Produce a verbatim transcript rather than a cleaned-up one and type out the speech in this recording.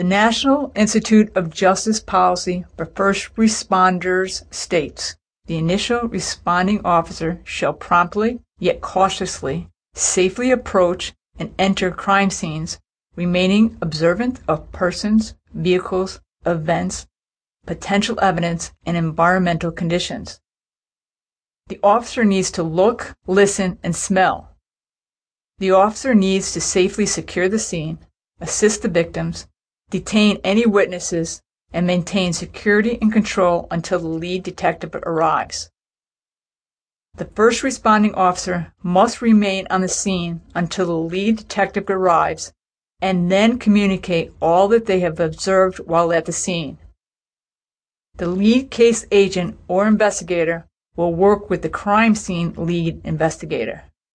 The National Institute of Justice Policy for First Responders states, the initial responding officer shall promptly, yet cautiously, safely approach and enter crime scenes, remaining observant of persons, vehicles, events, potential evidence, and environmental conditions. The officer needs to look, listen, and smell. The officer needs to safely secure the scene, assist the victims, detain any witnesses, and maintain security and control until the lead detective arrives. The first responding officer must remain on the scene until the lead detective arrives and then communicate all that they have observed while at the scene. The lead case agent or investigator will work with the crime scene lead investigator.